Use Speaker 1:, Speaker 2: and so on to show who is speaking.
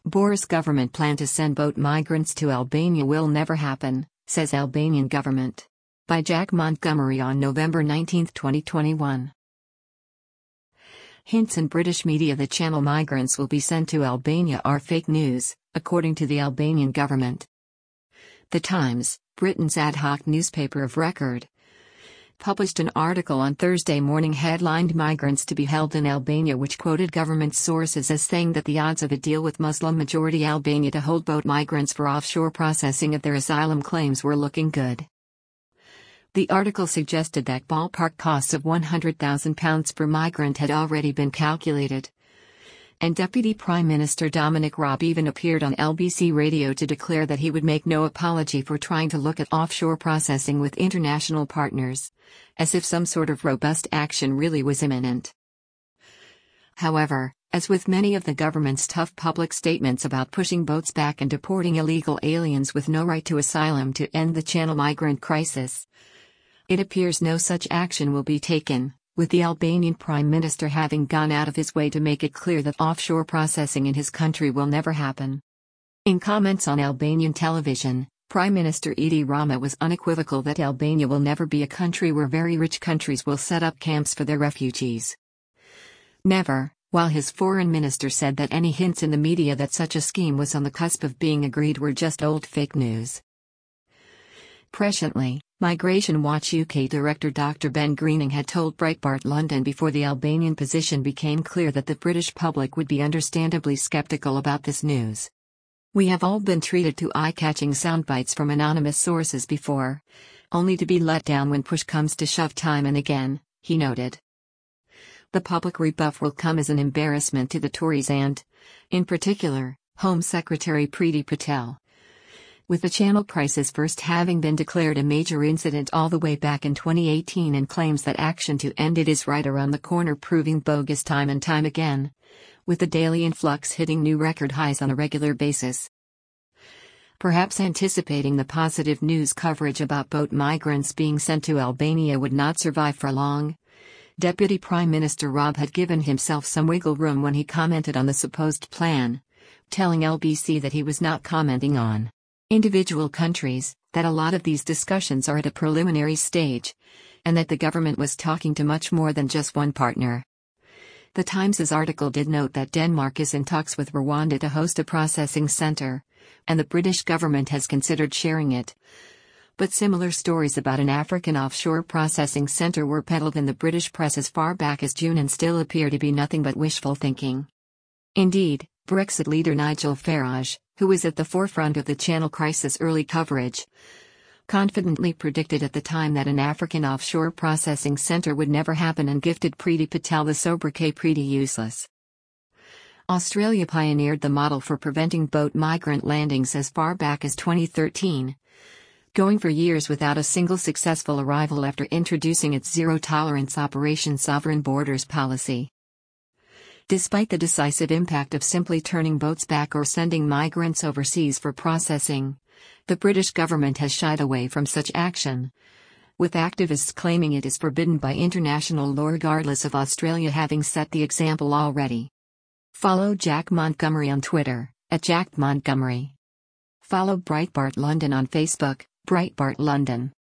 Speaker 1: Boris government plan to send boat migrants to Albania will never happen, says Albanian government. By Jack Montgomery on November 19, 2021. Hints in British media that Channel migrants will be sent to Albania are fake news, according to the Albanian government. The Times, Britain's ad hoc newspaper of record, published an article on Thursday morning headlined "Migrants to be held in Albania," which quoted government sources as saying that the odds of a deal with Muslim-majority Albania to hold boat migrants for offshore processing of their asylum claims were looking good. The article suggested that ballpark costs of £100,000 per migrant had already been calculated. And Deputy Prime Minister Dominic Raab even appeared on LBC Radio to declare that he would make no apology for trying to look at offshore processing with international partners, as if some sort of robust action really was imminent. However, as with many of the government's tough public statements about pushing boats back and deporting illegal aliens with no right to asylum to end the Channel migrant crisis, it appears no such action will be taken, with the Albanian Prime Minister having gone out of his way to make it clear that offshore processing in his country will never happen. In comments on Albanian television, Prime Minister Edi Rama was unequivocal that Albania will never be a country where very rich countries will set up camps for their refugees. Never, while his foreign minister said that any hints in the media that such a scheme was on the cusp of being agreed were just old fake news. Presciently, Migration Watch UK Director Dr. Ben Greening had told Breitbart London before the Albanian position became clear that the British public would be understandably skeptical about this news. "We have all been treated to eye-catching soundbites from anonymous sources before, only to be let down when push comes to shove time and again," he noted. The public rebuff will come as an embarrassment to the Tories and, in particular, Home Secretary Priti Patel. With the Channel crisis first having been declared a major incident all the way back in 2018 and claims that action to end it is right around the corner proving bogus time and time again, with the daily influx hitting new record highs on a regular basis. Perhaps anticipating the positive news coverage about boat migrants being sent to Albania would not survive for long, Deputy Prime Minister Raab had given himself some wiggle room when he commented on the supposed plan, telling LBC that he was not commenting on individual countries, that a lot of these discussions are at a preliminary stage, and that the government was talking to much more than just one partner. The Times' article did note that Denmark is in talks with Rwanda to host a processing center, and the British government has considered sharing it. But similar stories about an African offshore processing center were peddled in the British press as far back as June and still appear to be nothing but wishful thinking. Indeed, Brexit leader Nigel Farage, who was at the forefront of the Channel crisis early coverage, confidently predicted at the time that an African offshore processing center would never happen and gifted Priti Patel the sobriquet Pretty Useless. Australia pioneered the model for preventing boat migrant landings as far back as 2013, going for years without a single successful arrival after introducing its zero-tolerance Operation Sovereign Borders policy. Despite the decisive impact of simply turning boats back or sending migrants overseas for processing, the British government has shied away from such action, with activists claiming it is forbidden by international law regardless of Australia having set the example already. Follow Jack Montgomery on Twitter, @JackMontgomery. Follow Breitbart London on Facebook, Breitbart London.